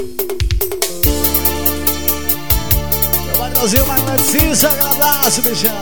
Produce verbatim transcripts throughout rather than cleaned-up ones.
Meu Magnãozinho, Magnetiza, aquele abraço, beijão.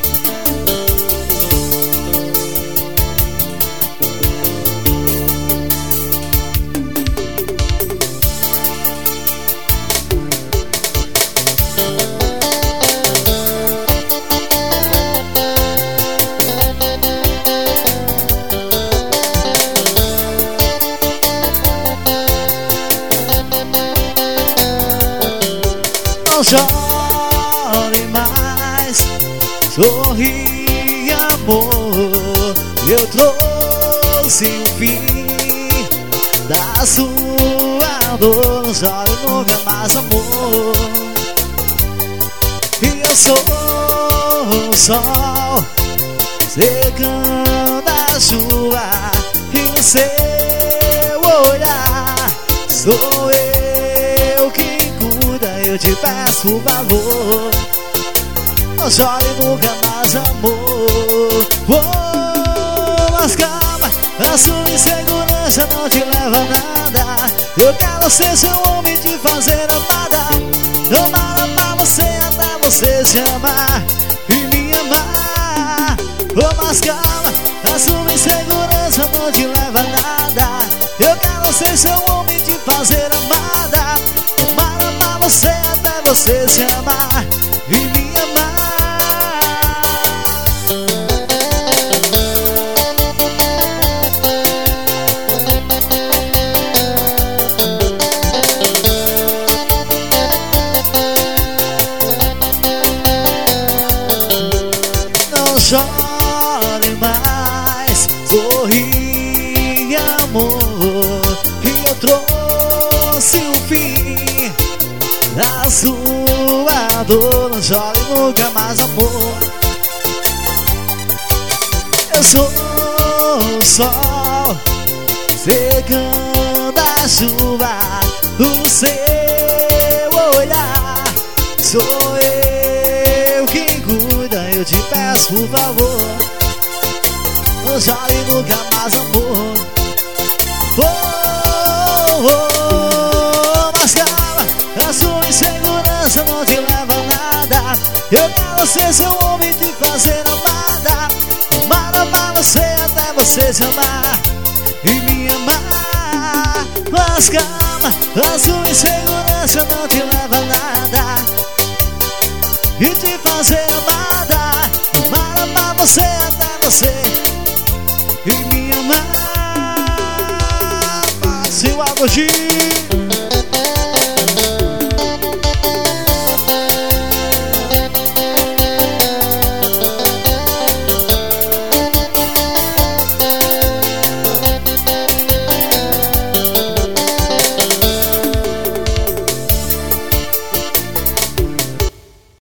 Não chore mais, sorri, amor. Eu trouxe o fim da sua dor. Não chore nunca mais, amor. E eu sou o sol secando a chuva, e no seu olhar sou eu quem cuida. Eu te peço por favor, não chore nunca mais, amor. Oh, mas calma, a sua insegurança não te leva a nada. Eu quero ser seu homem, te fazer amada. Amar, amar você até você se amar e me amar. Oh, mas calma, a sua insegurança não te leva a nada. Eu quero ser seu homem, te fazer amada. Amar, amar você até você se amar e me amar. Não chore mais, sorri, amor. E eu trouxe o fim da sua dor. Não chore nunca mais, amor. Eu sou o sol secando a chuva do seu olhar. Sou eu quem cuida. Eu te peço por favor, não chore nunca mais, amor. Oh, oh, oh, mas calma, a sua insegurança não te leva a nada. Eu quero ser seu homem, te fazer amada. Amar, amar você até você se amar e me amar. Mas calma, a sua insegurança não te leva a nada. E te fazer amada. Amar, amar você até você e me amar. Seu Agostinho.